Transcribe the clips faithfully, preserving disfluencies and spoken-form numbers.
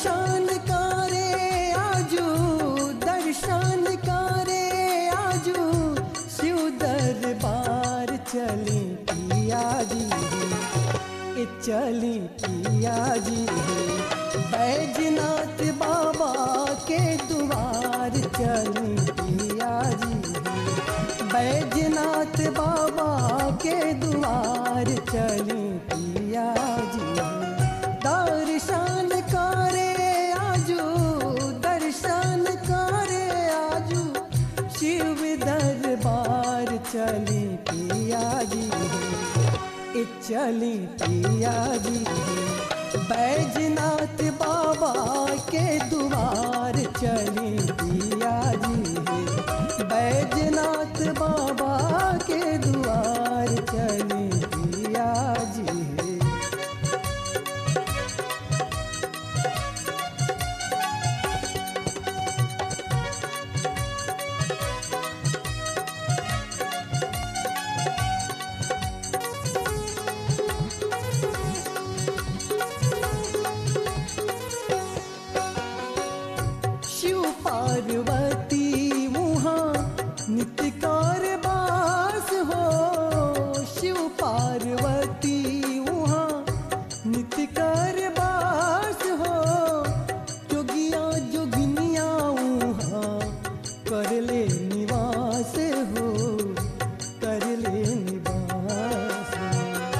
दर्शन करे आजू, दर्शन करे आजू, शिव दरबार चली पिया जी, ए चली पिया जी, बैजनाथ बाबा के द्वार चली पिया जी, बैजनाथ बाबा के द्वार चली पिया जी। दर्शन करे आजू, दर्शन करे आजू, शिव दरबार चली पिया जी, ए चली पिया जी, बैजनाथ बाबा के द्वार चली पिया जी, बैजनाथ बाबा के द्वार चली पिया जी। पार्वती वहाँ नित्य कारबास हो, शिव पार्वती वहाँ नित्य कारबास हो, जोगिया जोगिनिया वहाँ कर ले निवास हो, कर ले निवास हो।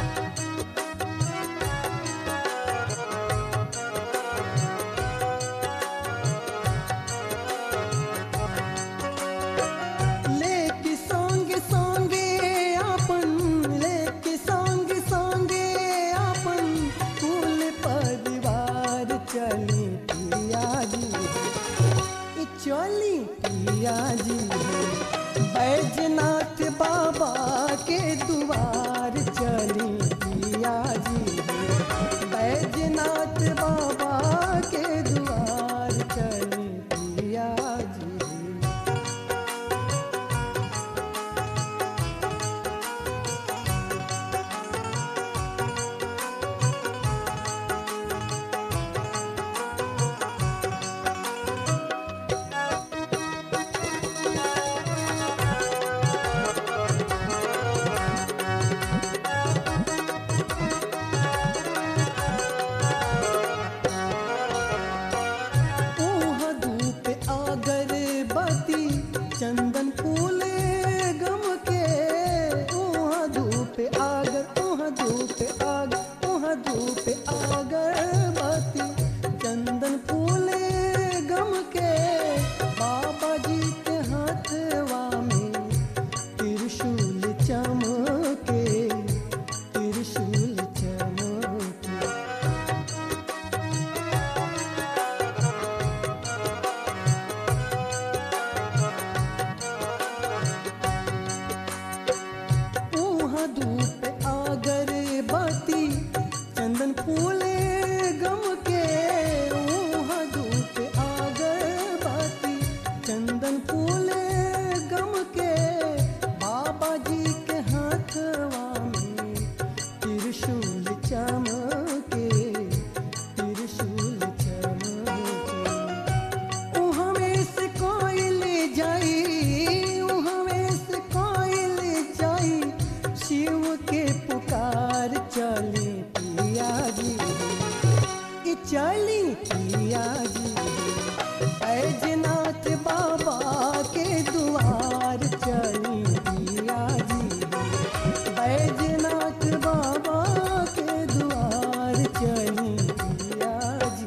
चली पिया जी, चली पिया जी, बैजनाथ बाबा के द्वार चली पिया जी, बैजनाथ बाबा के द्वार चली पिया जी। चंदन फूल गम के, वहाँ धूप आगर, वहाँ धूप आगर, वहाँ धूप अगरबत्ती, चंदन फूल गम के, बाबा जी के हाथवा में त्रिशूल चमके, त्रिशूल चमके। धूप अगरबत्ती चंदन फूल गम के, वहाँ धूप अगरबत्ती चंदन फूल गम के, बाबा जी के हाथवा में त्रिशूल चमके, त्रिशूल चमके। वहाँ में से कोयल जाई, वहाँ में से कोयल जाई, शिव के पुकार चली पिया जी, चली पिया जी, बैजनाथ बाबा के द्वार चली पिया जी, बैजनाथ बाबा के द्वार चली पिया जी।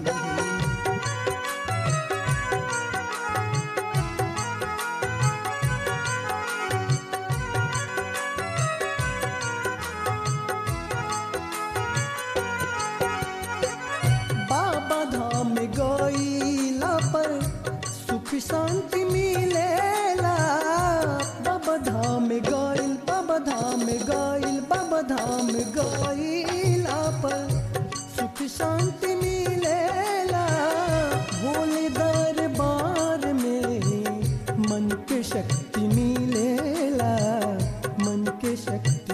बाबा धाम गईला पर सुख शांति मिलेला, बाबा धाम गईल, बाबा धाम गईल, बाबा धाम गईला पर सुख शांति मिलेला, भोले दरबार में मन के शक्ति मिलेला, मन के शक्ति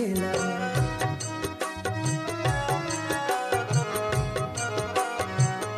मिलेला।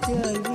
चल